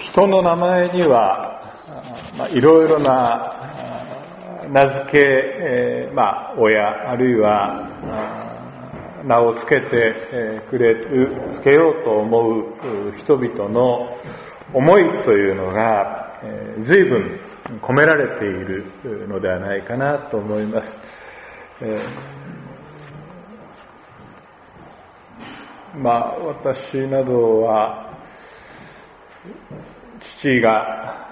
人の名前にはいろいろな名付け、親あるいは名をつけてつけようと思う人々の思いというのが随分込められているのではないかなと思います。私などは父が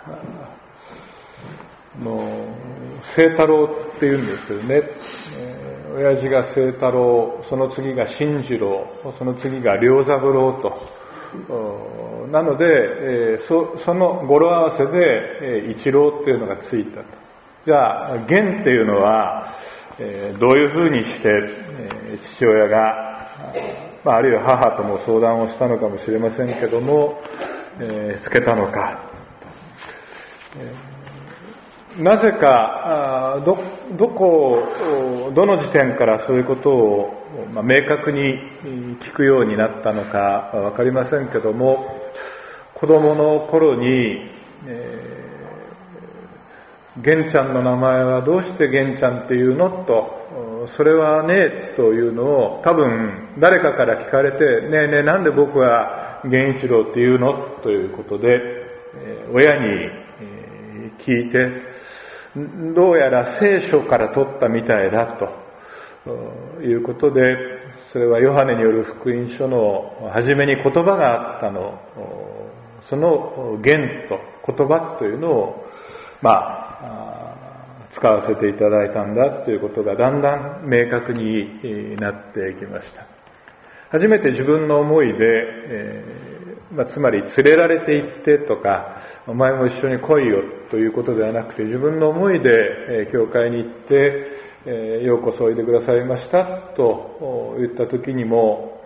清太郎っていうんですけどね、親父が清太郎、その次が進次郎、その次が良三郎と、なので、その語呂合わせで一郎っていうのがついたと。じゃあ源っていうのはどういうふうにして父親があるいは母とも相談をしたのかもしれませんけども、つけたのか、なぜかどの時点からそういうことを明確に聞くようになったのかわかりませんけども、子供の頃に玄ちゃんの名前はどうして玄ちゃんっていうのと、それはねというのを多分誰かから聞かれて、ねえねえなんで僕は玄一郎っていうのということで親に聞いて、どうやら聖書から取ったみたいだということで、それはヨハネによる福音書の初めに言葉があったの、その言と言葉というのを使わせていただいたんだということがだんだん明確になってきました。初めて自分の思いで、つまり連れられて行ってとか、お前も一緒に来いよということではなくて、自分の思いで教会に行って、ようこそおいでくださいましたと言った時にも、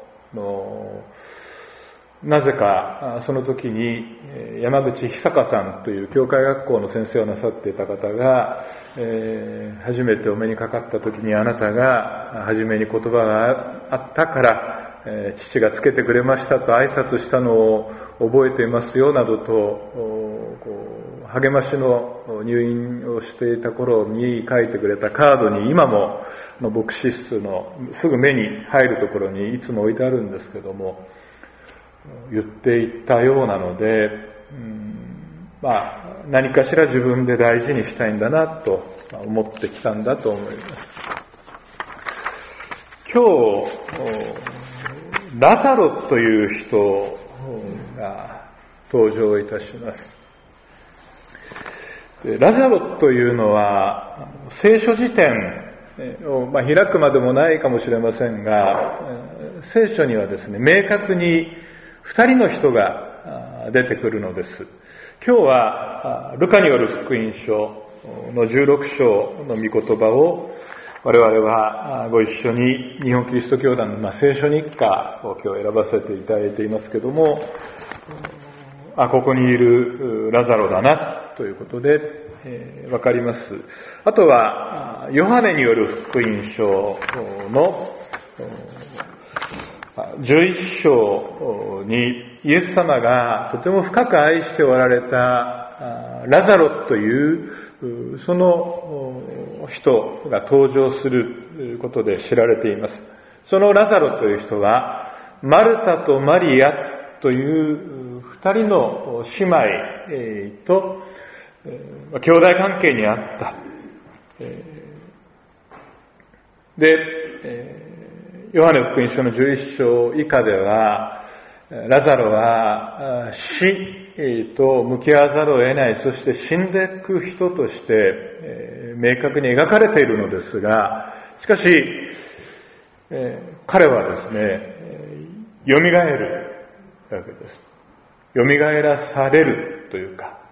なぜかその時に山口久香さんという教会学校の先生をなさっていた方が、初めてお目にかかった時に、あなたが初めに言葉があったから父がつけてくれましたと挨拶したのを覚えていますよなどと励ましの入院をしていた頃に書いてくれたカードに、今も牧師室のすぐ目に入るところにいつも置いてあるんですけども、言っていたようなので、何かしら自分で大事にしたいんだなと思ってきたんだと思います。今日ラザロという人が登場いたします。ラザロというのは聖書辞典を開くまでもないかもしれませんが、聖書にはですね、明確に2人の人が出てくるのです。今日はルカによる福音書の16章の御言葉を我々はご一緒に日本キリスト教団の聖書日課を今日選ばせていただいていますけども、ここにいるラザロだなということでわかります。あとはヨハネによる福音書の11章にイエス様がとても深く愛しておられたラザロというその人が登場することで知られています。そのラザロという人はマルタとマリアという二人の姉妹と兄弟関係にあった。で、ヨハネ福音書の11章以下では、ラザロは死と向き合わざるを得ない、そして死んでいく人として明確に描かれているのですが、しかし彼はですね、蘇るわけです。蘇らされるというか、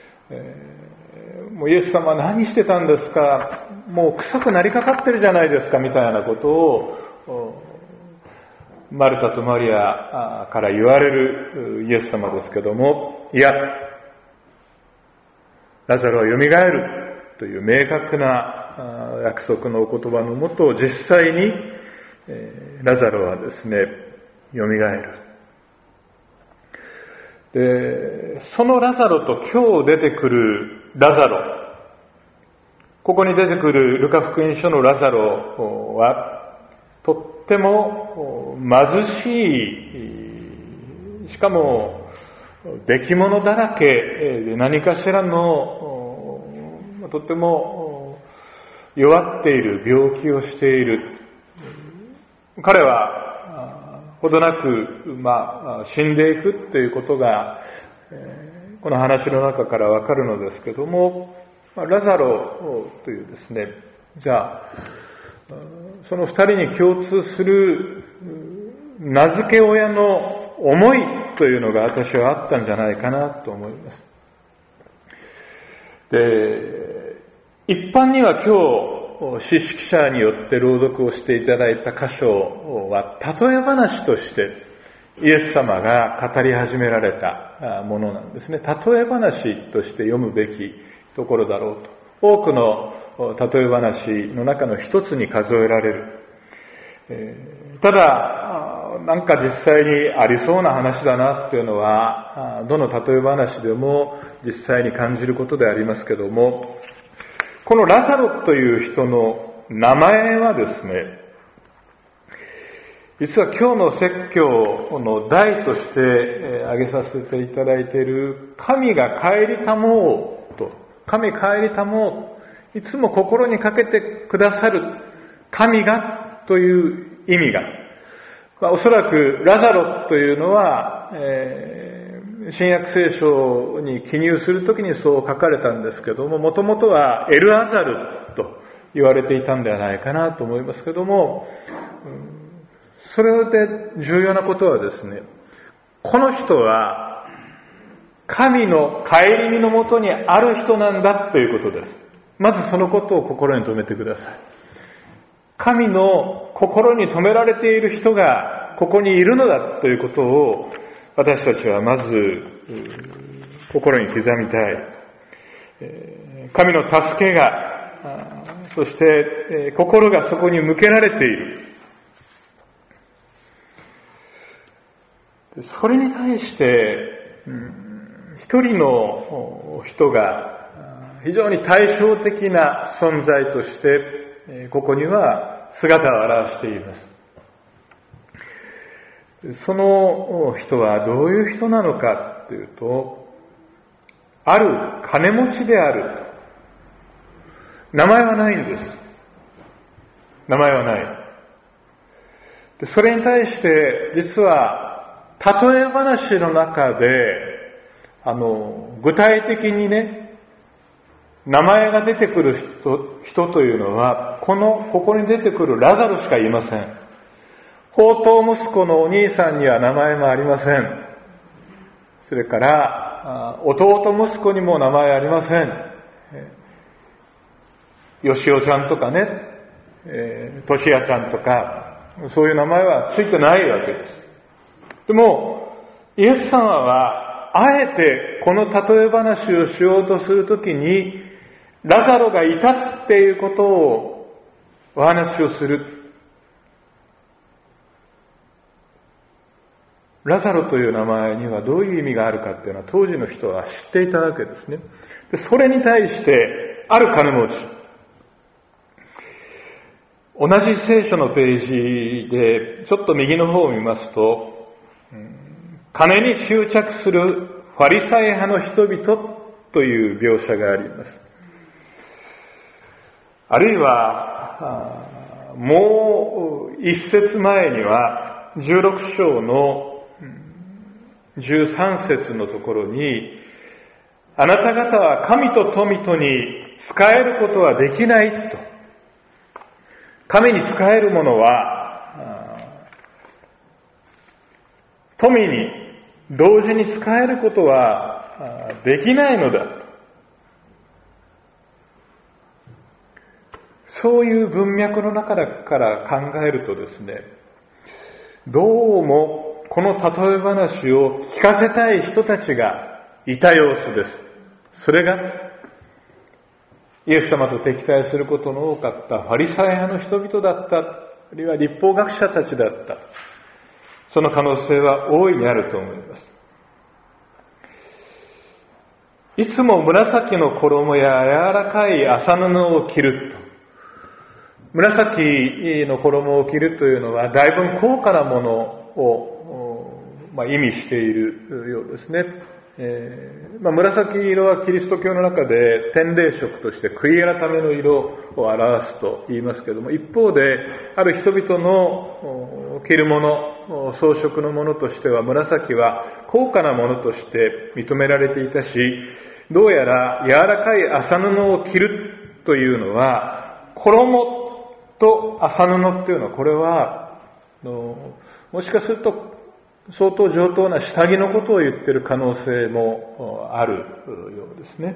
もうイエス様は何してたんですか、もう臭くなりかかってるじゃないですかみたいなことをマルタとマリアから言われるイエス様ですけども、いや、ラザロは蘇るという明確な約束のお言葉のもと、実際にラザロはですね、蘇る。で、 そのラザロと今日出てくるラザロ、ここに出てくるルカ福音書のラザロはとっても貧しい、しかも出来物だらけで、何かしらのとっても弱っている、病気をしている。彼はほどなく、死んでいくということがこの話の中からわかるのですけども、ラザロというですね、じゃあその二人に共通する名付け親の思いというのが私はあったんじゃないかなと思います。で、一般には今日詩式者によって朗読をしていただいた箇所は例え話としてイエス様が語り始められたものなんですね。例え話として読むべきところだろうと。多くの例え話の中の一つに数えられる。ただ、なんか実際にありそうな話だなっていうのは、どの例え話でも実際に感じることでありますけども、このラザロという人の名前はですね、実は今日の説教の題として挙げさせていただいている、神が顧みたもうと、神顧みたもう、いつも心にかけてくださる神がという意味が、おそらくラザロというのは、新約聖書に記入するときにそう書かれたんですけども、もともとはエルアザルと言われていたんではないかなと思いますけども、それで重要なことはですね、この人は神の顧みのもとにある人なんだということです。まずそのことを心に留めてください。神の心に留められている人がここにいるのだということを私たちはまず心に刻みたい。神の助けが、そして心がそこに向けられている。それに対して一人の人が非常に対照的な存在としてここには姿を現しています。その人はどういう人なのかというと、ある金持ちであると。名前はないんです。名前はない。でそれに対して実は例え話の中で具体的にね、名前が出てくる人というのはここに出てくるラザロしかいません。放蕩息子のお兄さんには名前もありません。それから弟息子にも名前ありません。よしおちゃんとかね、としやちゃんとかそういう名前はついてないわけです。でもイエス様はあえてこの例え話をしようとするときにラザロがいたっていうことをお話をする。ラザロという名前にはどういう意味があるかっていうのは当時の人は知っていたわけですね。でそれに対してある金持ち、同じ聖書のページでちょっと右の方を見ますと、金に執着するファリサイ派の人々という描写があります。あるいはもう一節前には16章の13節のところに、あなた方は神と富とに仕えることはできないと。神に仕える者は富に同時に仕えることはできないのだ。そういう文脈の中から考えるとですね、どうもこの例え話を聞かせたい人たちがいた様子です。それがイエス様と敵対することの多かったファリサイ派の人々だった、あるいは律法学者たちだった。その可能性は大いにあると思います。 いつも紫の衣や柔らかい麻布を着ると。紫の衣を着るというのは大分高価なものを、意味しているようですね。紫色はキリスト教の中で天礼色として悔い改めの色を表すと言いますけれども、一方である人々の着るもの、装飾のものとしては紫は高価なものとして認められていたし、どうやら柔らかい麻布を着るというのは、衣と麻布っていうのは、これはもしかすると相当上等な下着のことを言っている可能性もあるようですね。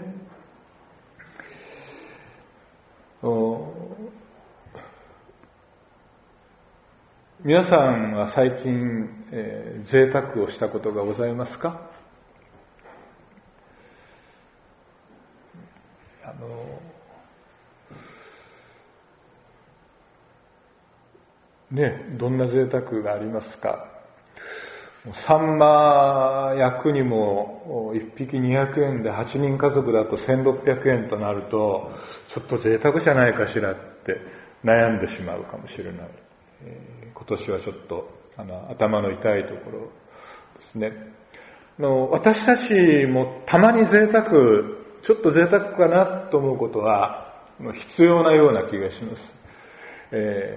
皆さんは最近、贅沢をしたことがございますか？どんな贅沢がありますか？サンマ焼くにも1匹200円で8人家族だと1600円となると、ちょっと贅沢じゃないかしらって悩んでしまうかもしれない。今年はちょっと頭の痛いところですね。私たちもたまに贅沢、ちょっと贅沢かなと思うことは必要なような気がします。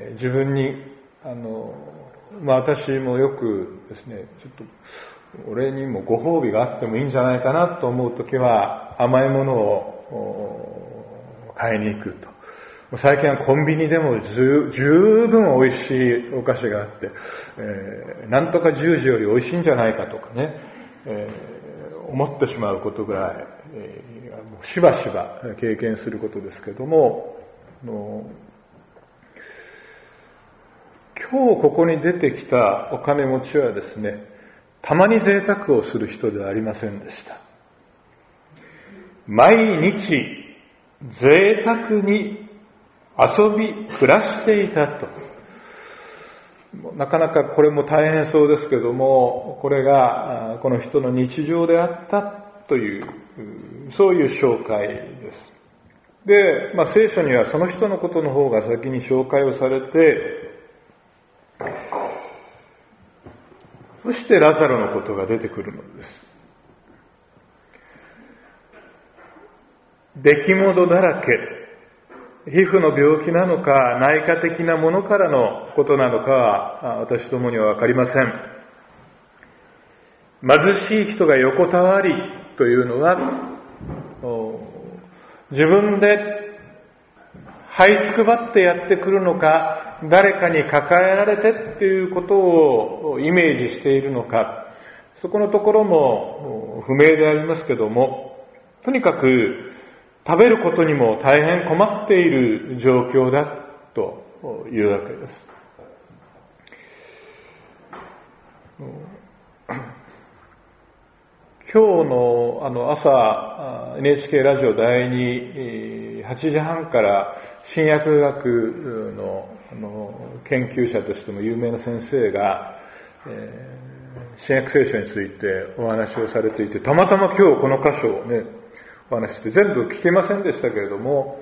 自分に私もよくですね、ちょっと俺にもご褒美があってもいいんじゃないかなと思うときは、甘いものを買いに行くと。最近はコンビニでも十分美味しいお菓子があって、なんとか10時より美味しいんじゃないかとかね、思ってしまうことぐらい、しばしば経験することですけども、今日ここに出てきたお金持ちはですね、たまに贅沢をする人ではありませんでした。毎日贅沢に遊び暮らしていたと。なかなかこれも大変そうですけども、これがこの人の日常であったという、そういう紹介です。で、聖書にはその人のことの方が先に紹介をされて、そしてラザロのことが出てくるのです。出来物だらけ、皮膚の病気なのか内科的なものからのことなのかは私どもには分かりません。貧しい人が横たわりというのは、自分で這いつくばってやってくるのか、誰かに抱えられてっていうことをイメージしているのか、そこのところも不明でありますけども、とにかく食べることにも大変困っている状況だというわけです。今日の朝 NHK ラジオ第2 8時半から新薬学の研究者としても有名な先生が、新約聖書についてお話をされていて、たまたま今日この箇所をねお話して、全部聞けませんでしたけれども、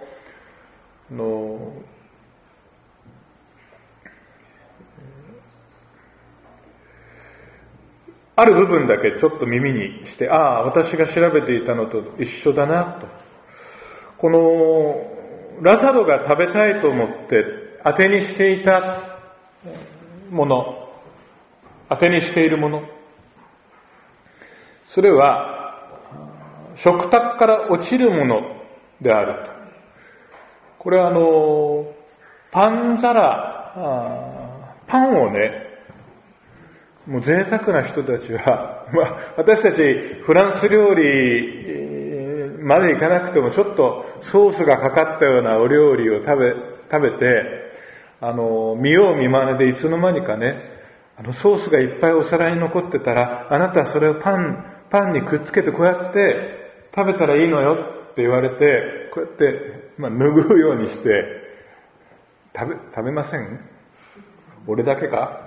ある部分だけちょっと耳にして、私が調べていたのと一緒だなと。このラザロが食べたいと思って当てにしていたもの、当てにしているもの、それは食卓から落ちるものであると。これはパン皿、パンをね、もう贅沢な人たちは、私たちフランス料理までいかなくてもちょっとソースがかかったようなお料理を食べて、見よう見まねでいつの間にかね、ソースがいっぱいお皿に残ってたら、あなたはそれをパンにくっつけてこうやって食べたらいいのよって言われて、こうやって、拭うようにして食べません？俺だけか？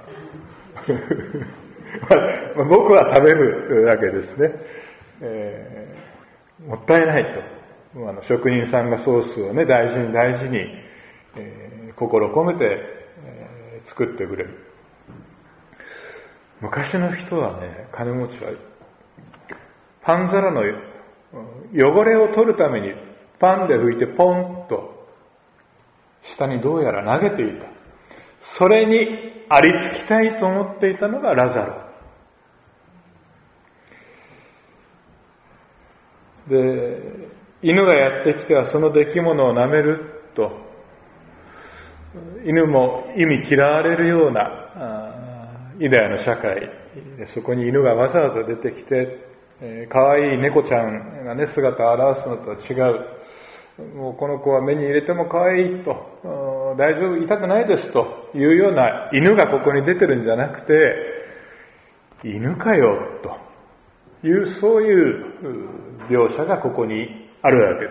僕は食べるわけですね。 もったいないと。職人さんがソースをね、大事に、心込めて、作ってくれる。昔の人はね、金持ちは、パン皿の汚れを取るためにパンで拭いてポンと下にどうやら投げていた。それにありつきたいと思っていたのがラザロ。で、犬がやってきてはその出来物を舐めると、犬も意味嫌われるようなユダヤの社会で、そこに犬がわざわざ出てきて、可愛い猫ちゃんがね、姿を現すのとは違う。もうこの子は目に入れても可愛いと、大丈夫、痛くないですというような犬がここに出てるんじゃなくて、犬かよという、そういう描写がここにあるわけ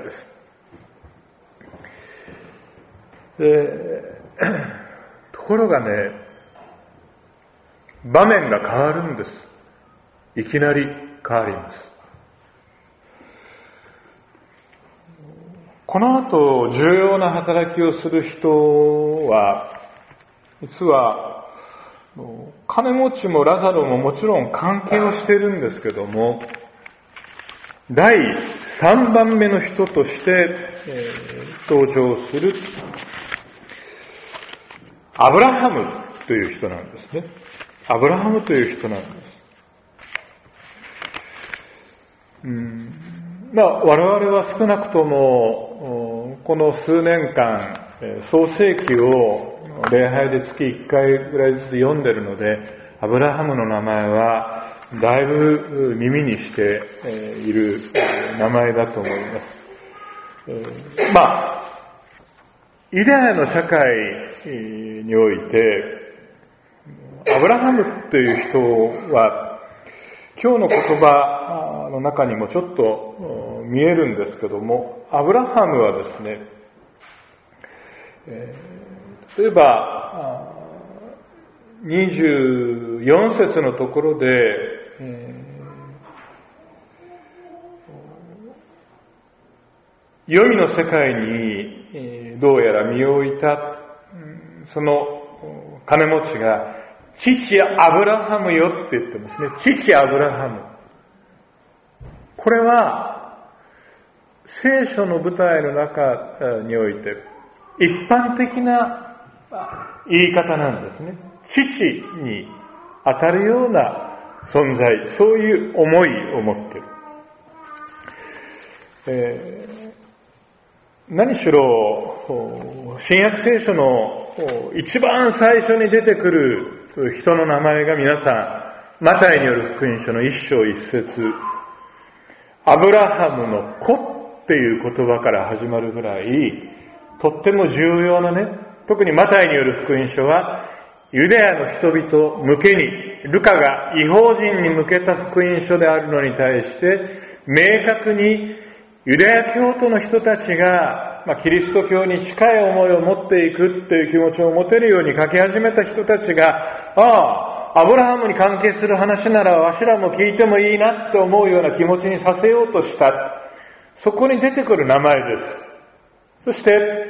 です。ところがね、場面が変わるんです。いきなり変わります。この後、重要な働きをする人は、実は、金持ちもラザロももちろん関係をしているんですけども、第3番目の人として、登場するアブラハムという人なんですね。アブラハムという人なんです。我々は少なくともこの数年間創世記を礼拝で月1回ぐらいずつ読んでるので、アブラハムの名前はだいぶ耳にしている名前だと思います。ユダヤの社会においてアブラハムという人は今日の言葉の中にもちょっと見えるんですけども、アブラハムはですね、例えば24節のところで、黄泉の世界にどうやら身を置いたその金持ちが父アブラハムよって言ってますね。父アブラハム。これは聖書の舞台の中において一般的な言い方なんですね。父に当たるような存在、そういう思いを持っている。何しろ新約聖書の一番最初に出てくる人の名前が皆さん、マタイによる福音書の一章一節、アブラハムの子っていう言葉から始まるぐらい、とっても重要なね、特にマタイによる福音書は、ユダヤの人々向けに、ルカが異邦人に向けた福音書であるのに対して、明確にユダヤ教徒の人たちが、キリスト教に近い思いを持っていくっていう気持ちを持てるように書き始めた人たちが、アブラハムに関係する話ならわしらも聞いてもいいなって思うような気持ちにさせようとした。そこに出てくる名前です。そして、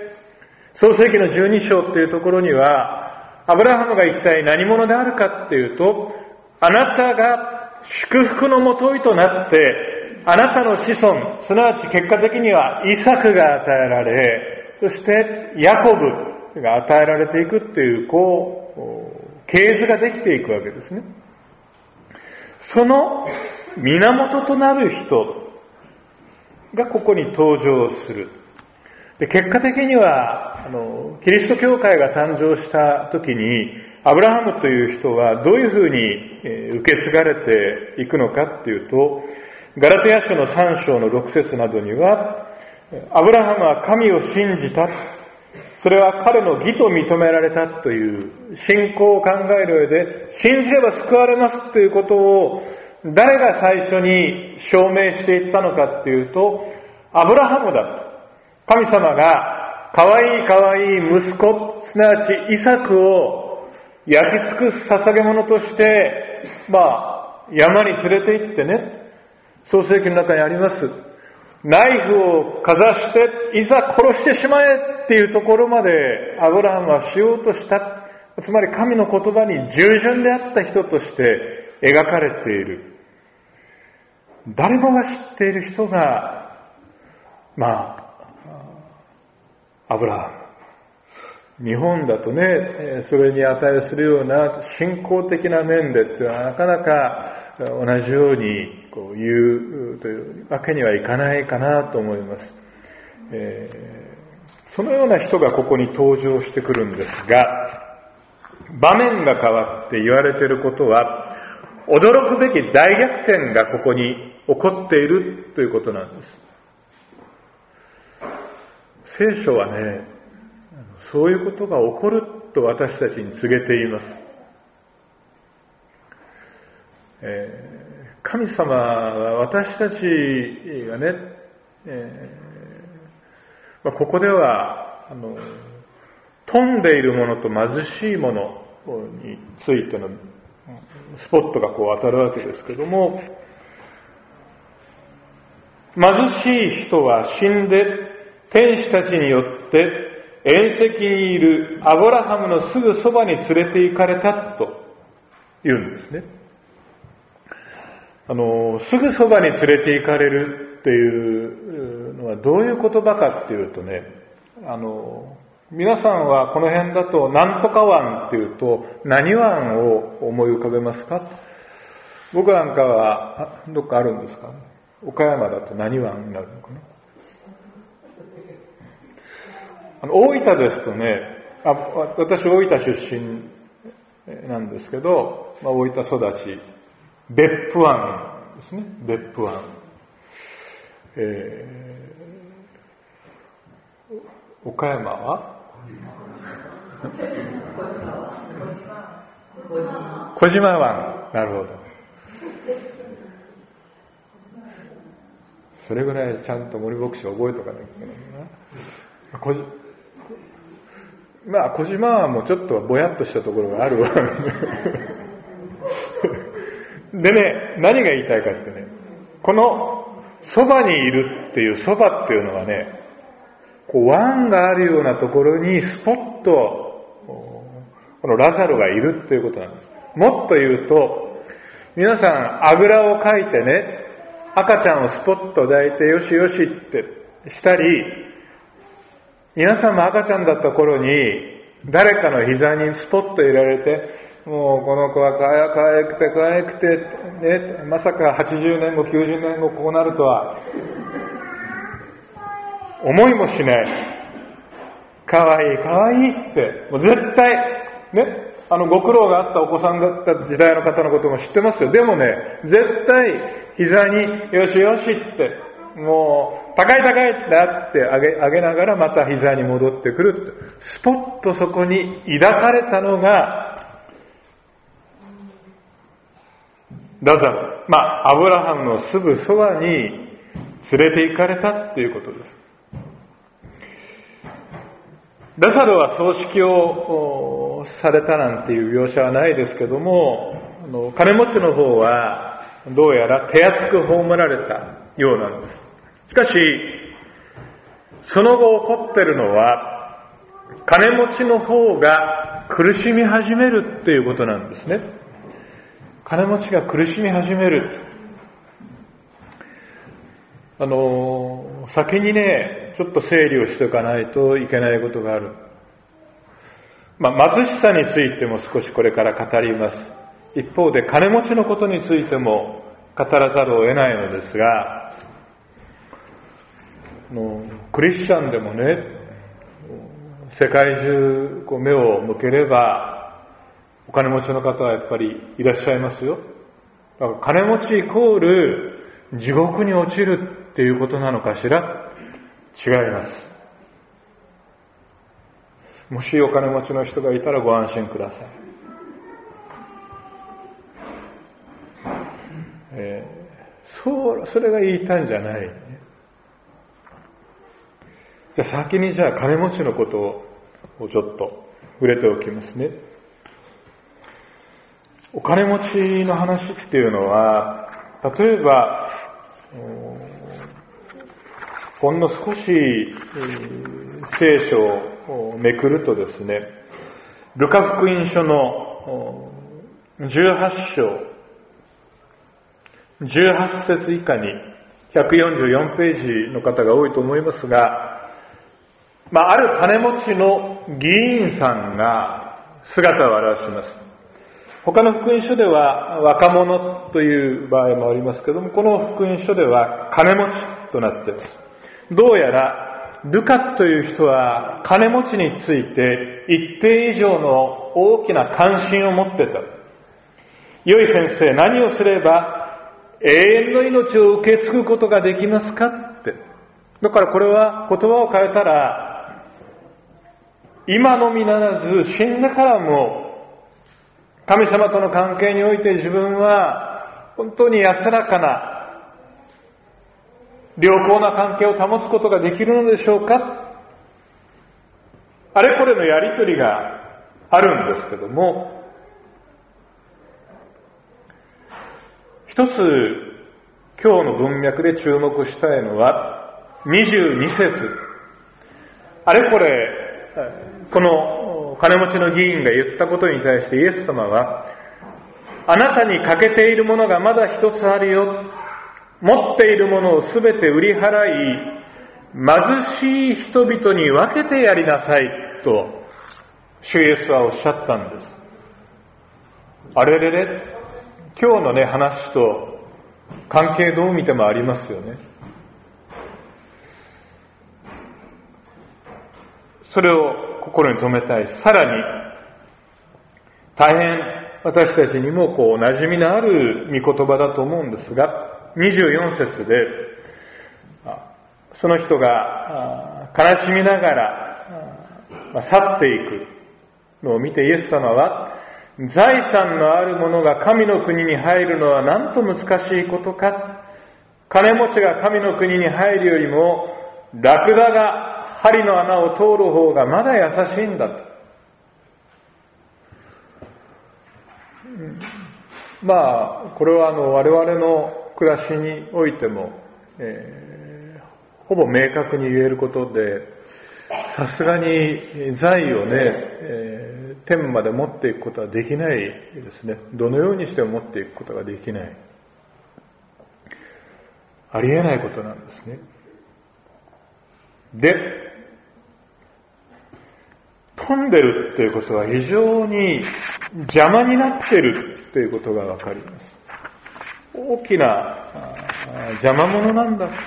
創世記の12章っていうところには、アブラハムが一体何者であるかっていうと、あなたが祝福のもといとなって、あなたの子孫、すなわち結果的にはイサクが与えられ、そしてヤコブが与えられていくっていう、系図ができていくわけですね。その源となる人がここに登場する。で、結果的には、キリスト教会が誕生した時に、アブラハムという人はどういうふうに受け継がれていくのかっていうと、ガラテヤ書の3章の6節などには、アブラハムは神を信じた。それは彼の義と認められたという信仰を考える上で、信じれば救われますということを誰が最初に証明していったのかっていうと、アブラハムだと。神様が可愛い息子、すなわちイサクを焼き尽くす捧げ物として、山に連れて行ってね、創世記の中にあります。 ナイフをかざしていざ殺してしまえっていうところまでアブラハムはしようとした。つまり神の言葉に従順であった人として描かれている。誰もが知っている人が、アブラハム。日本だとね、それに値するような信仰的な面でっていうのはなかなか同じように言うというわけにはいかないかなと思います。そのような人がここに登場してくるんですが、場面が変わって言われていることは、驚くべき大逆転がここに起こっているということなんです。聖書はね、そういうことが起こると私たちに告げています。神様は私たちがね、ここでは富んでいるものと貧しいものについてのスポットが当たるわけですけども、貧しい人は死んで天使たちによって縁石にいるアブラハムのすぐそばに連れて行かれたと言うんですね。すぐそばに連れて行かれるっていうのはどういう言葉かっていうとね、皆さんはこの辺だとなんとか湾っていうと何湾を思い浮かべますか？僕なんかはどっかあるんですか？岡山だと何湾になるのかな？大分ですとね、私大分出身なんですけど、大分育ち、別府湾ですね、別府湾。岡山は小島湾。なるほど。それぐらいちゃんと森牧師覚えとかなきゃいけないな。小島湾もちょっとぼやっとしたところがあるわ。でね、何が言いたいかってね、このそばにいるっていうそばっていうのはね、湾があるようなところにスポッとこのラザロがいるっていうことなんです。もっと言うと、皆さんあぐらをかいてね、赤ちゃんをスポッと抱いてよしよしってしたり、皆さんも赤ちゃんだった頃に誰かの膝にスポッと入れられて、もうこの子はかわいくてかわいくて、ね、まさか80年後90年後こうなるとは思いもしない。かわいいかわいいって、もう絶対ね、ご苦労があったお子さんだった時代の方のことも知ってますよ。でもね、絶対膝によしよしってもう高い高いってあってあげながらまた膝に戻ってくるって、スポッとそこに抱かれたのがラザロ。アブラハムのすぐそばに連れて行かれたっていうことです。ラザロは葬式をされたなんていう描写はないですけども、金持ちの方はどうやら手厚く葬られたようなんです。しかしその後起こっているのは、金持ちの方が苦しみ始めるっていうことなんですね。金持ちが苦しみ始める。先にね、ちょっと整理をしておかないといけないことがある。貧しさについても少しこれから語ります。一方で金持ちのことについても語らざるを得ないのですが、クリスチャンでもね、世界中目を向ければお金持ちの方はやっぱりいらっしゃいますよ。だから金持ちイコール地獄に落ちるっていうことなのかしら？違います。もしお金持ちの人がいたらご安心ください。それが言いたいんじゃない。じゃあ先に金持ちのことをちょっと触れておきますね。お金持ちの話っていうのは、例えばほんの少し聖書をめくるとですね、ルカ福音書の18章18節以下に144ページの方が多いと思いますが、ある金持ちの議員さんが姿を現します。他の福音書では若者という場合もありますけども、この福音書では金持ちとなっています。どうやらルカという人は金持ちについて一定以上の大きな関心を持っていた。良い先生、何をすれば永遠の命を受け継ぐことができますかって。だからこれは言葉を変えたら、今のみならず死んでからも神様との関係において自分は本当に安らかな良好な関係を保つことができるのでしょうか。あれこれのやりとりがあるんですけども、一つ今日の文脈で注目したいのは22節。あれこれこの金持ちの議員が言ったことに対してイエス様は、あなたに欠けているものがまだ一つあるよ、持っているものをすべて売り払い貧しい人々に分けてやりなさいと主イエスはおっしゃったんです。あれれれ、今日の話と関係どう見てもありますよね。それを心に留めたい。さらに大変私たちにも馴染みのある御言葉だと思うんですが、24節でその人が悲しみながら去っていくのを見て、イエス様は、財産のある者が神の国に入るのはなんと難しいことか。金持ちが神の国に入るよりもラクダが針の穴を通る方がまだ優しいんだと。これは我々の暮らしにおいても、ほぼ明確に言えることで、さすがに財を天まで持っていくことはできないですね。どのようにしても持っていくことができない。ありえないことなんですね。で、富んでるっていうことは非常に邪魔になっているということがわかります。大きな邪魔者なんだ。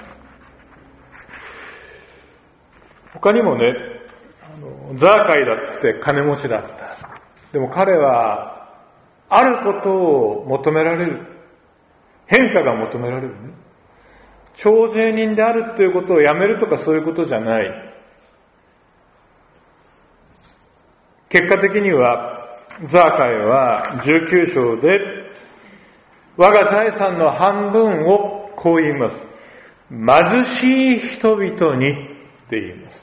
他にもね、ザーカイだって金持ちだった。でも彼はあることを求められる。変化が求められるね。徴税人であるということをやめるとかそういうことじゃない。結果的にはザーカイは19章で我が財産の半分をこう言います。貧しい人々にって言います。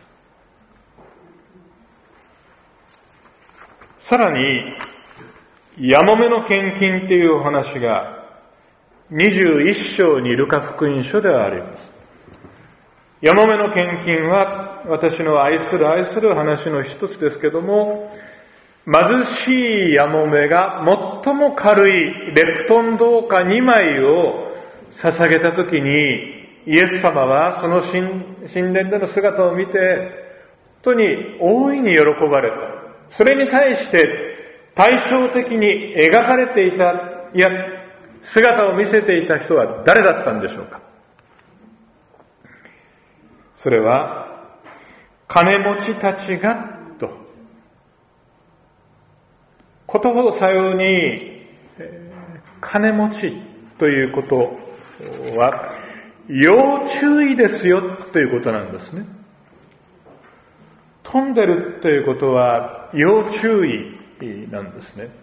さらにやもめの献金っていうお話が21章にルカ福音書ではあります。やもめの献金は私の愛する話の一つですけども、貧しいやもめが最も軽いレプトン銅貨2枚を捧げたときに、イエス様はその神殿での姿を見て本当に大いに喜ばれた。それに対して対照的に描かれていた、姿を見せていた人は誰だったんでしょうか。それは金持ちたちがと、ことほどさように金持ちということは要注意ですよということなんですね。富んでるということは要注意なんですね。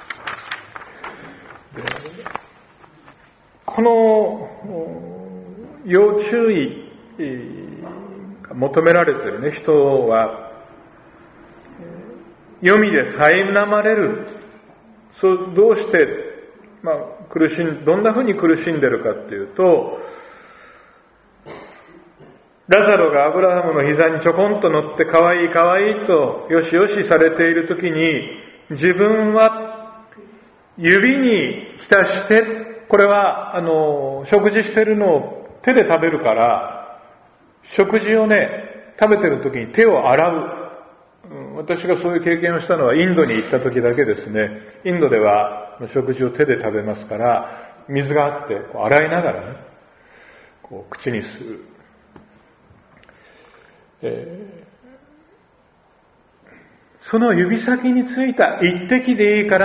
この要注意が求められている人は読みで苛まれる。どうしてどんなふうに苦しんでいるかっていうと、 ラザロがアブラハムの膝にちょこんと乗ってかわいいかわいいとよしよしされているときに、自分は指に浸して、これは食事してるのを手で食べるから、食事をね、食べてるときに手を洗う。私がそういう経験をしたのはインドに行った時だけですね。インドでは食事を手で食べますから、水があってこう洗いながらね、こう口にする。その指先についた一滴でいいから、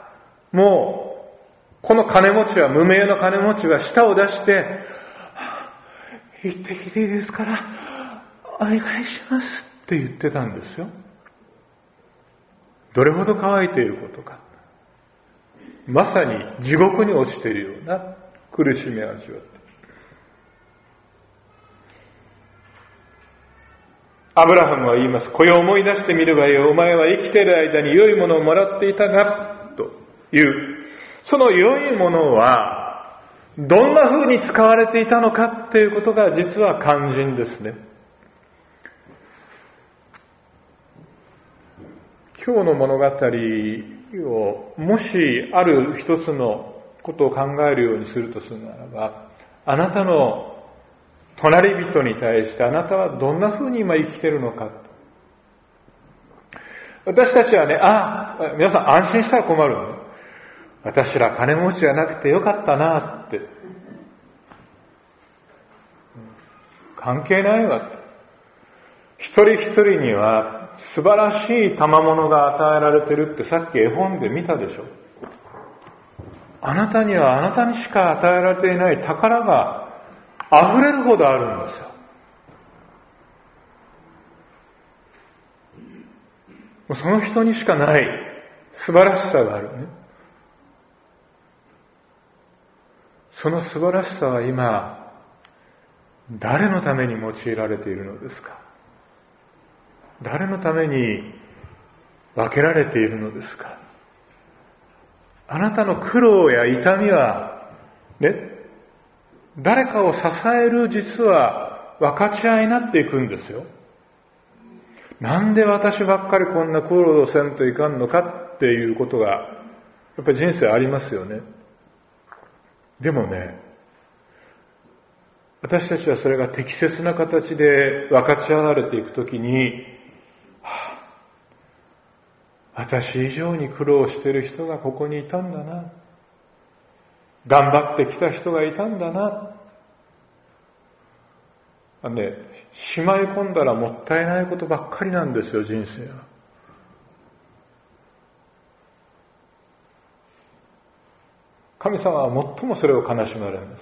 もうこの金持ちは、無名の金持ちは舌を出して、一滴でいいですからお願いしますって言ってたんですよ。どれほど乾いていることか。まさに地獄に落ちているような苦しみを味わって。アブラハムは言います。これを思い出してみればよ。お前は生きている間に良いものをもらっていたが、という。その良いものは、どんな風に使われていたのかっていうことが実は肝心ですね。今日の物語を、もしある一つのことを考えるようにするとするならば、あなたの隣人に対してあなたはどんな風に今生きているのか。私たちはね、皆さん安心したら困るの。私ら金持ちじゃなくてよかったなって。関係ないわ。一人一人には素晴らしい賜物が与えられてるってさっき絵本で見たでしょ。あなたにはあなたにしか与えられていない宝が溢れるほどあるんですよ。その人にしかない素晴らしさがあるね。その素晴らしさは今、誰のために用いられているのですか？誰のために分けられているのですか？あなたの苦労や痛みは、ね、誰かを支える実は分かち合いになっていくんですよ。なんで私ばっかりこんな苦労をせんといかんのかっていうことが、やっぱり人生ありますよね。でもね、私たちはそれが適切な形で分かち合われていくときに、私以上に苦労している人がここにいたんだな。頑張ってきた人がいたんだな。しまい込んだらもったいないことばっかりなんですよ、人生は。神様は最もそれを悲しまれます。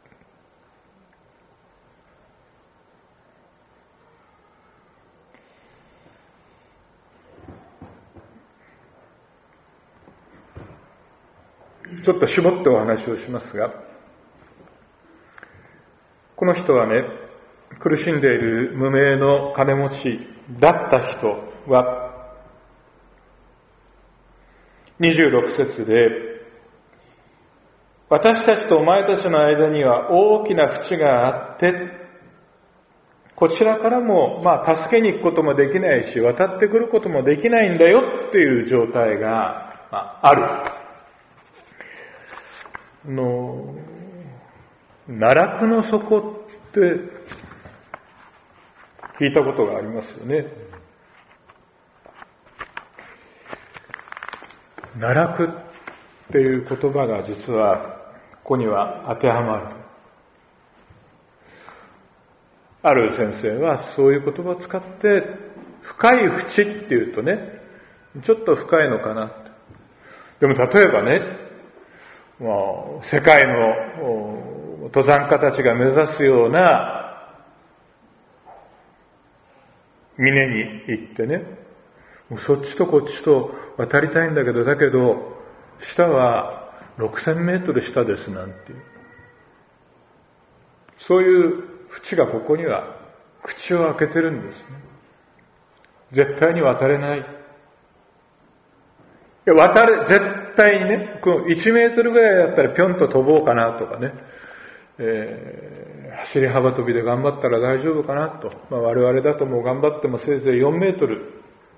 ちょっと絞ってお話をしますが、この人はね、苦しんでいる無名の金持ちだった人は、26節で、私たちとお前たちの間には大きな淵があって、こちらからも助けに行くこともできないし、渡ってくることもできないんだよっていう状態がある。奈落の底って聞いたことがありますよね。奈落っていう言葉が実はここには当てはまる。ある先生はそういう言葉を使って、深い淵っていうとね、ちょっと深いのかな。でも例えばね、世界の登山家たちが目指すような峰に行ってね、そっちとこっちと渡りたいんだけど、下は6000メートル下ですなんていう。そういう淵がここには口を開けてるんですね。絶対に渡れない。絶対にね、この1メートルぐらいだったらぴょんと飛ぼうかなとかね、 走り幅跳びで頑張ったら大丈夫かなと。我々だともう頑張ってもせいぜい4メートル。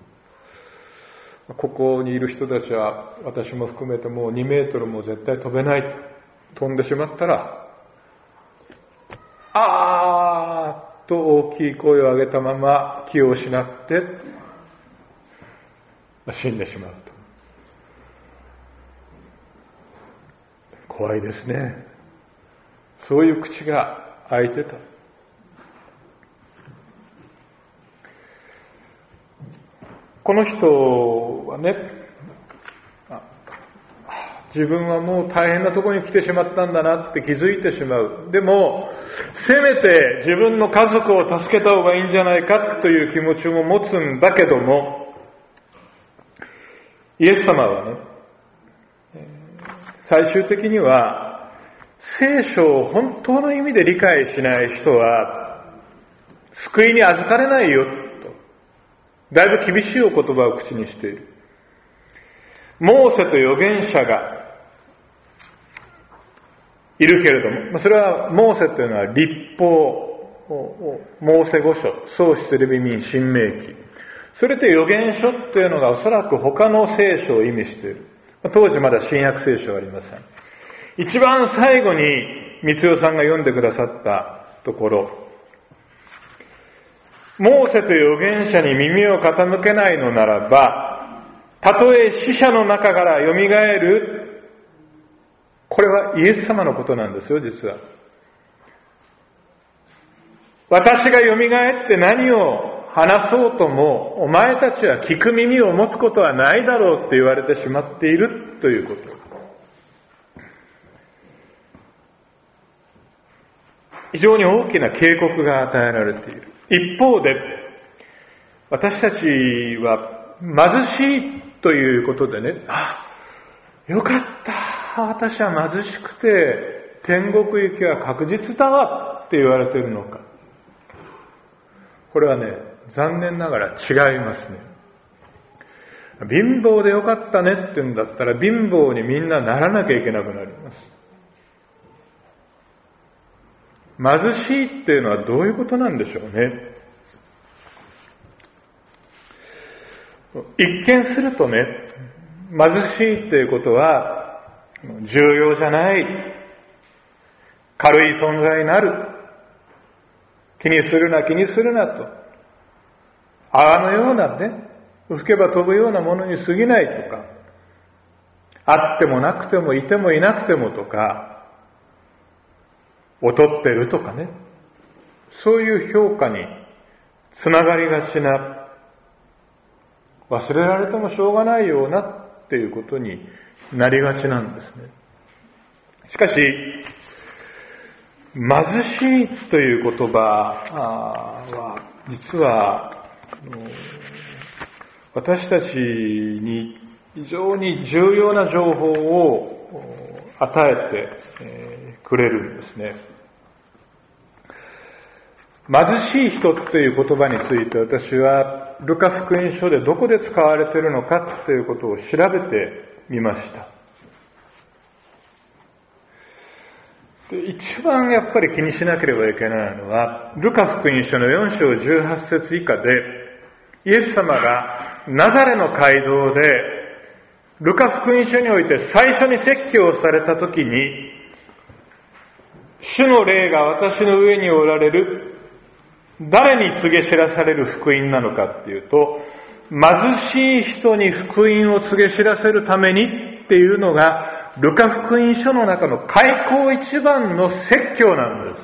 ここにいる人たちは私も含めてもう2メートルも絶対飛べない。飛んでしまったら、あーっと大きい声を上げたまま気を失って死んでしまうと。怖いですね。そういう口が開いてた。この人はね、自分はもう大変なところに来てしまったんだなって気づいてしまう。でも、せめて自分の家族を助けた方がいいんじゃないかという気持ちも持つんだけども、イエス様はね、最終的には聖書を本当の意味で理解しない人は救いに預かれないよと、だいぶ厳しいお言葉を口にしている。モーセと預言者がいるけれども、それはモーセというのは律法、モーセ五書、創出レビ民、新明記。それと預言書というのがおそらく他の聖書を意味している。当時まだ新約聖書はありません。一番最後に三代さんが読んでくださったところ、モーセと預言者に耳を傾けないのならば、たとえ死者の中から蘇る、これはイエス様のことなんですよ、実は。私が蘇って何を話そうとも、お前たちは聞く耳を持つことはないだろうって言われてしまっているということ。非常に大きな警告が与えられている。一方で、私たちは貧しいということでね、よかった、私は貧しくて天国行きは確実だわって言われているのか。これはね、残念ながら違いますね。貧乏でよかったねって言うんだったら、貧乏にみんなならなきゃいけなくなります。貧しいっていうのはどういうことなんでしょうね。一見するとね、貧しいということは重要じゃない、軽い存在になる、気にするな気にするなと、泡のようなね、吹けば飛ぶようなものに過ぎないとか、あってもなくてもいてもいなくてもとか、劣ってるとかね、そういう評価につながりがちな、忘れられてもしょうがないようなっていうことになりがちなんですね。しかし、貧しいという言葉は実は私たちに非常に重要な情報を与えてくれるんですね。貧しい人という言葉について私はルカ福音書でどこで使われているのかということを調べてみました。で、一番やっぱり気にしなければいけないのは、ルカ福音書の4章18節以下で、イエス様がナザレの街道でルカ福音書において最初に説教をされたときに、主の霊が私の上におられる、誰に告げ知らされる福音なのかっていうと、貧しい人に福音を告げ知らせるためにっていうのがルカ福音書の中の開口一番の説教なんです。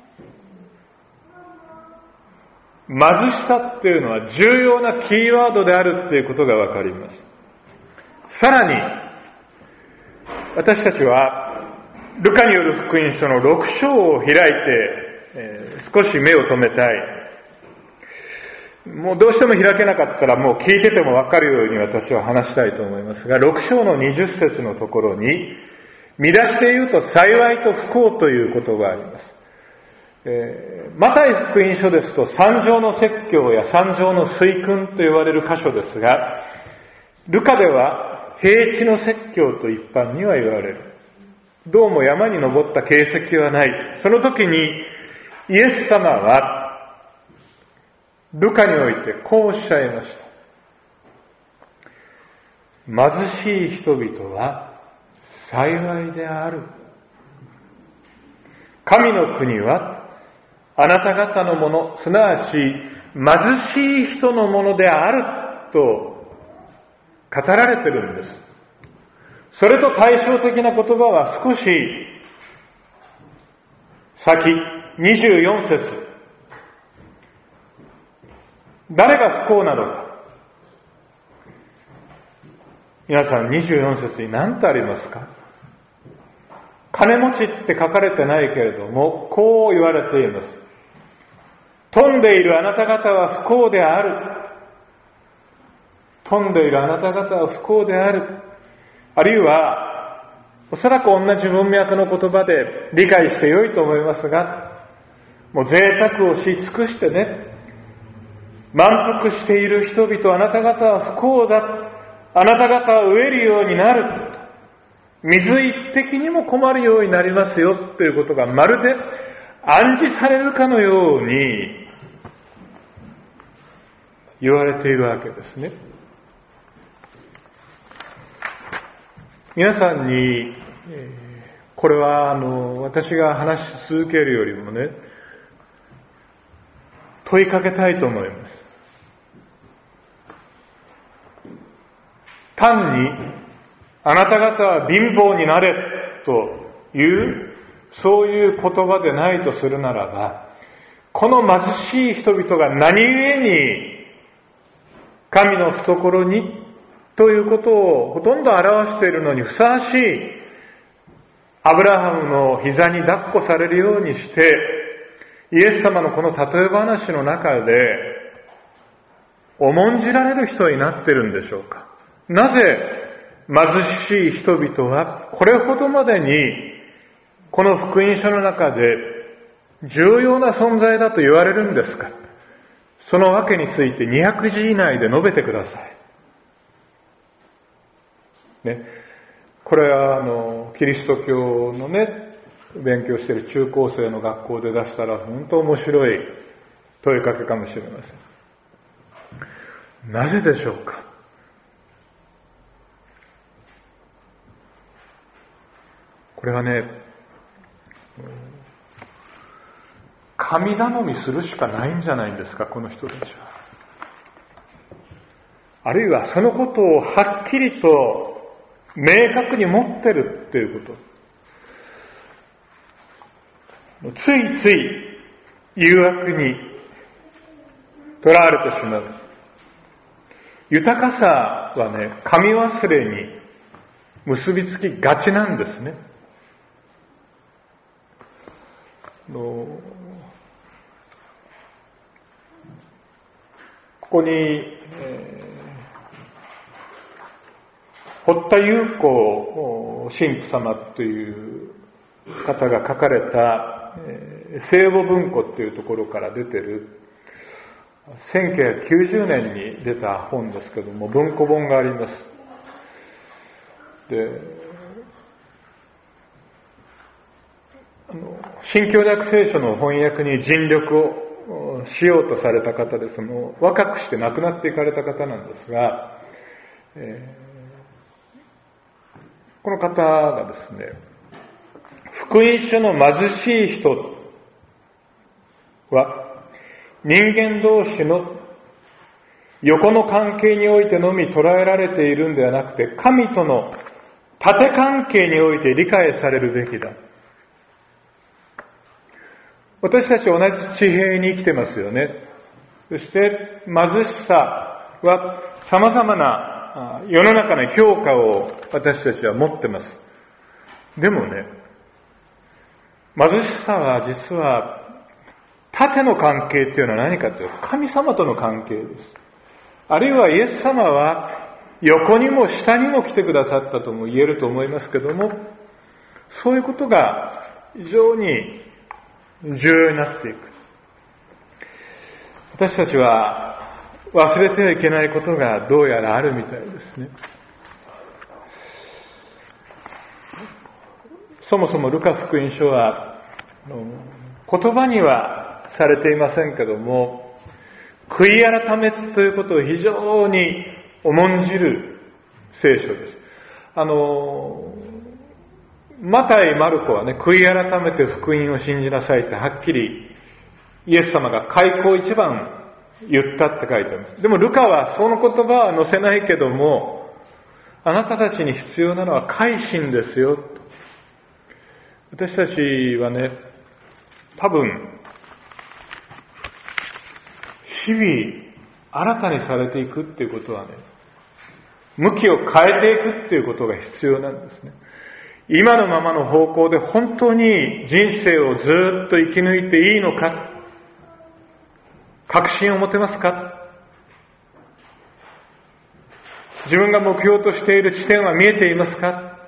貧しさっていうのは重要なキーワードであるっていうことがわかります。さらに私たちはルカによる福音書の6章を開いて、少し目を留めたい。もうどうしても開けなかったらもう聞いててもわかるように私は話したいと思いますが、6章の20節のところに、見出して言うと幸いと不幸ということがあります。マタイ福音書ですと三条の説教や三条の水訓と言われる箇所ですが、ルカでは平地の説教と一般には言われる。どうも山に登った形跡はない。その時にイエス様はルカにおいてこうおっしゃいました。貧しい人々は幸いである。神の国はあなた方のもの、すなわち貧しい人のものであると語られているんです。それと対照的な言葉は少し先、24節。誰が不幸なのか。皆さん24節に何とありますか。金持ちって書かれてないけれども、こう言われています。富んでいるあなた方は不幸である。富んでいるあなた方は不幸である。あるいは、おそらく同じ文脈の言葉で理解してよいと思いますが、もう贅沢をし尽くしてね、満腹している人々、あなた方は不幸だ。あなた方は飢えるようになる。水一滴にも困るようになりますよということがまるで暗示されるかのように言われているわけですね。皆さんにこれは私が話し続けるよりもね、問いかけたいと思います。単にあなた方は貧乏になれというそういう言葉でないとするならば、この貧しい人々が何故に神の懐にということをほとんど表しているのにふさわしいアブラハムの膝に抱っこされるようにしてイエス様のこの例え話の中で重んじられる人になっているんでしょうか。なぜ貧しい人々はこれほどまでにこの福音書の中で重要な存在だと言われるんですか。そのわけについて200字以内で述べてください。ね、これはキリスト教のね、勉強している中高生の学校で出したら本当面白い問いかけかもしれません。なぜでしょうか。これはね、神頼みするしかないんじゃないんですか、この人たちは。あるいはそのことをはっきりと明確に持ってるっていうこと。ついつい誘惑にとらわれてしまう。豊かさはね、神忘れに結びつきがちなんですね。ここに、堀田裕子神父様という方が書かれた聖母文庫というところから出ている1990年に出た本ですけども、文庫本があります。で、新共略聖書の翻訳に尽力をしようとされた方です。もう若くして亡くなっていかれた方なんですが、この方がですね、福音書の貧しい人は人間同士の横の関係においてのみ捉えられているんではなくて、神との縦関係において理解されるべきだ。私たち同じ地平に生きてますよね。そして貧しさは様々な世の中の評価を私たちは持ってます。でもね、貧しさは実は縦の関係っていうのは何かというと神様との関係です。あるいはイエス様は横にも下にも来てくださったとも言えると思いますけども、そういうことが非常に重要になっていく。私たちは忘れてはいけないことがどうやらあるみたいですね。そもそもルカ福音書は言葉にはされていませんけども、悔い改めということを非常に重んじる聖書です。マタイ、マルコはね、悔い改めて福音を信じなさいってはっきりイエス様が開口一番言ったって書いてあります。でもルカはその言葉は載せないけども、あなたたちに必要なのは改心ですよ。私たちはね、多分日々新たにされていくっていうことはね、向きを変えていくっていうことが必要なんですね。今のままの方向で本当に人生をずっと生き抜いていいのか、確信を持てますか、自分が目標としている地点は見えていますか。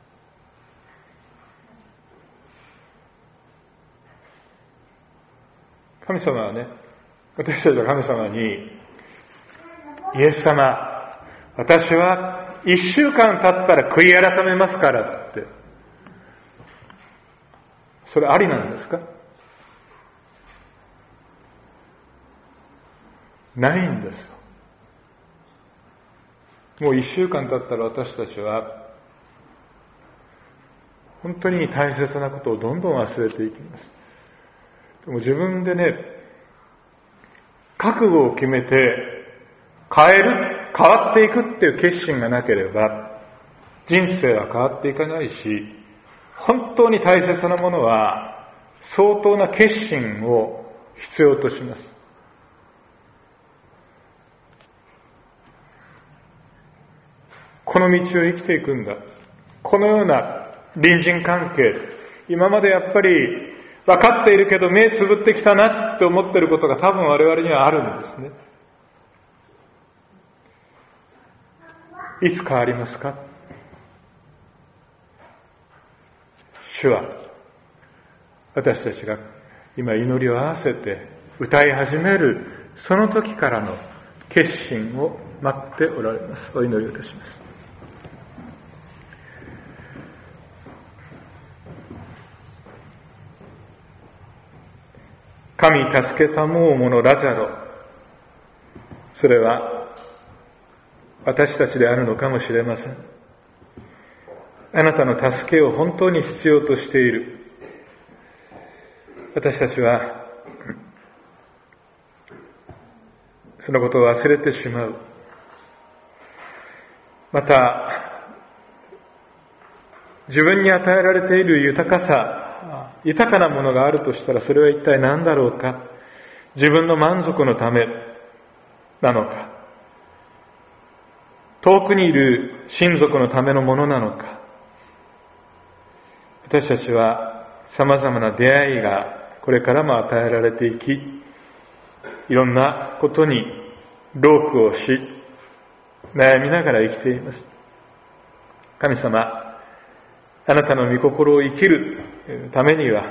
神様はね、私たちは神様に、イエス様、私は1週間経ったら悔い改めますからって、それありなんですか？ないんですよ。もう1週間経ったら私たちは本当に大切なことをどんどん忘れていきます。でも自分でね、覚悟を決めて変わっていくっていう決心がなければ人生は変わっていかないし、本当に大切なものは相当な決心を必要とします。この道を生きていくんだ。このような隣人関係、今までやっぱり分かっているけど目つぶってきたなって思っていることが多分我々にはあるんですね。いつ変わりますか？主は私たちが今祈りを合わせて歌い始めるその時からの決心を待っておられます。お祈りをいたします。神助けたもう者ラザロ、それは私たちであるのかもしれません。あなたの助けを本当に必要としている。私たちはそのことを忘れてしまう。また自分に与えられている豊かなものがあるとしたら、それは一体何だろうか。自分の満足のためなのか、遠くにいる親族のためのものなのか。私たちは様々な出会いがこれからも与えられていき、いろんなことに労苦をし、悩みながら生きています。神様、あなたの御心を生きるためには、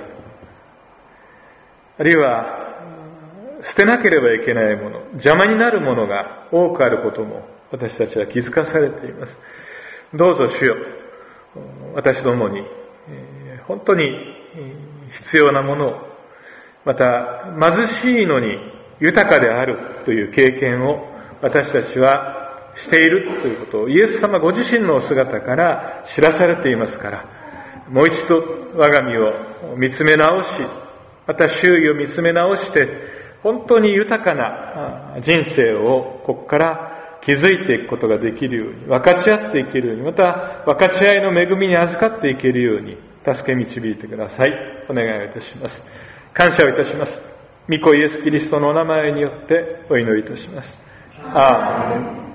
あるいは捨てなければいけないもの、邪魔になるものが多くあることも私たちは気づかされています。どうぞ主よ、私どもに本当に必要なものを、また貧しいのに豊かであるという経験を私たちはしているということをイエス様ご自身のお姿から知らされていますから、もう一度我が身を見つめ直し、また周囲を見つめ直して、本当に豊かな人生をここから築いていくことができるように、分かち合っていけるように、また分かち合いの恵みに預かっていけるように助け導いてください。お願いいたします。感謝をいたします。御子イエス・キリストのお名前によってお祈りいたします。アーメン。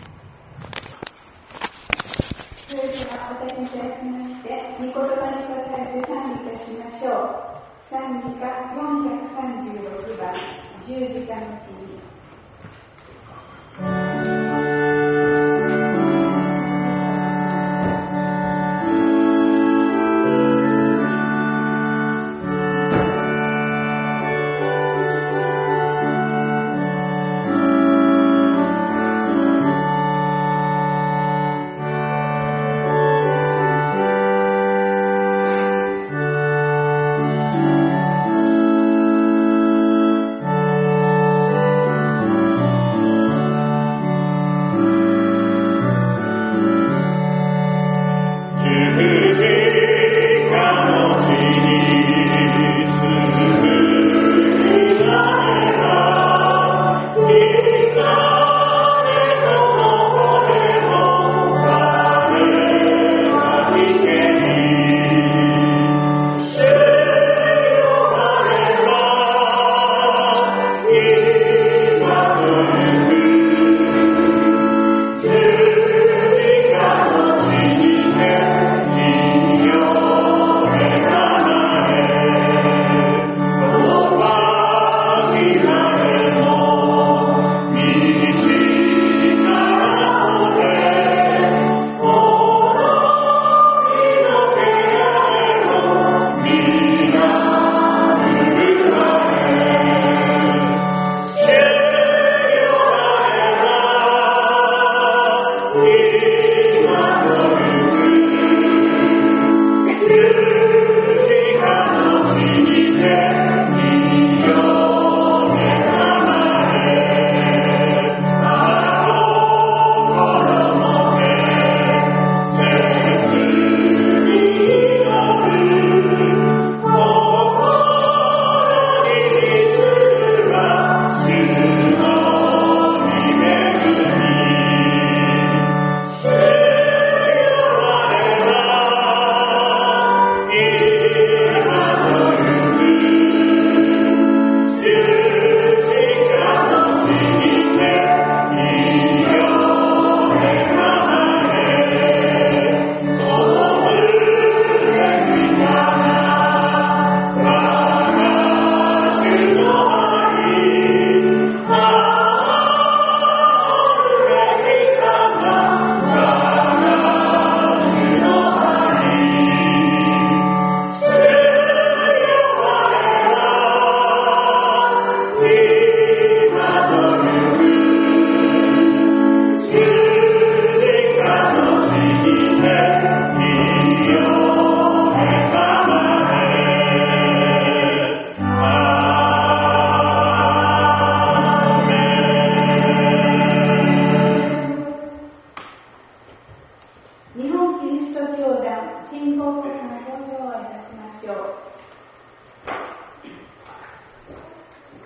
それではお立ちいただきまして、御言葉に応えて賛美いたしましょう。賛美歌436番、十字架の日。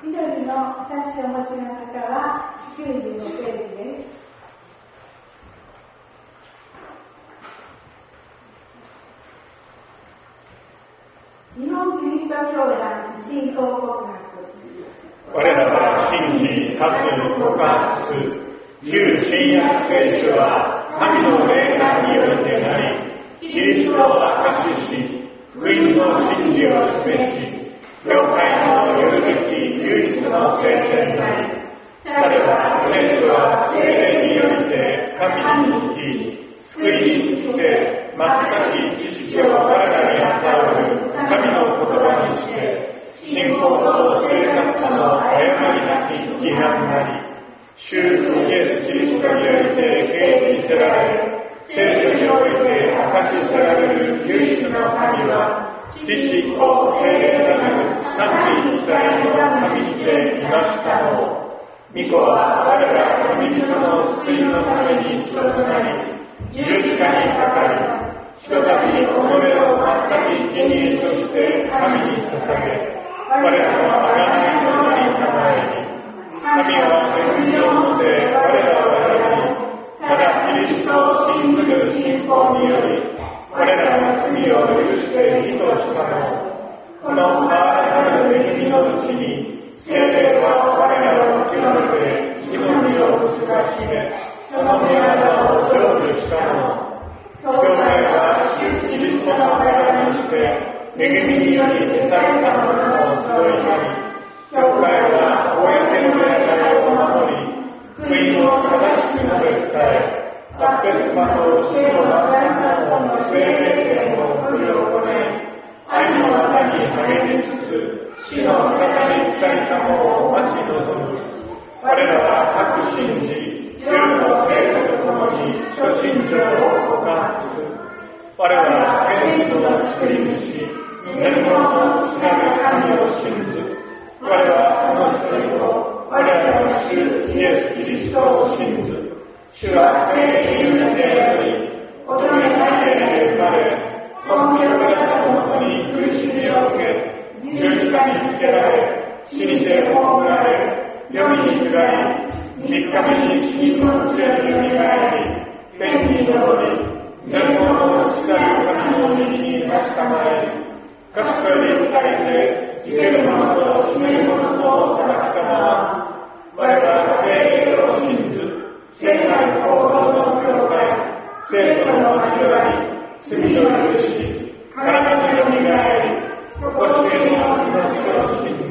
緑の冊子をお持ちの方は95ページです。日本キリスト教団信仰告白。 我らは信じ、かつ告白する。旧新約聖書は神の霊感によりてなり、キリストを証しし、福音の真理を示し、教会のよるべき唯一の聖典なり、彼は聖書は聖霊によりて神に聞き、救いにつけ、全く知識を我らに与える神の言葉にして、信仰と生活の誤りなき規範なり、主イエス・キリストによりて掲示せられ、聖書において明かしせられる唯一の神は、父子聖霊なる三位一体の神にていましたの。御子は我ら神人の救いのために人となり、十字架にかかり、ひとたび己を全く生贄として神に捧げ、我らの贖いとなりたまえに、神は恵みをもて我らを選び、ただキリストを信ずる信仰により、我らの罪を許して義としたの。この変わらざる恵みのうちに、聖霊は我らを清めて命を結ばしめ、その御業を成就したの。教会は主キリストの体にして、恵みにより召されたものの集いなり、教会は公の礼拝を守り、福音を正しく述べ伝え、バプテスマと死の万難の聖霊権を執り行い、愛の技に励みつつ、死の方に使いたものを待ち望む。我らは各信じ、夜の聖徒と共に諸信条を告白する。我らは天使の作り主、天皇の父なる神を信ず。我らはその一人を、我らの主イエス・キリストを信ず。主は聖霊によってあり、乙女の家で生まれ、本気をからのもとに苦しみを受け、十字架につけられ、死にて葬られ、世に下り、3日目に死人のうちによみがえり、天に昇り、全能の主なる神の右に差し構えり、賢い二人で生ける者と死ねる者と裁きたまま、我らは聖霊を信ず、聖なる行動の教会、聖徒の交わり、罪の許し、体によみがえり、とこしえの命を信ず。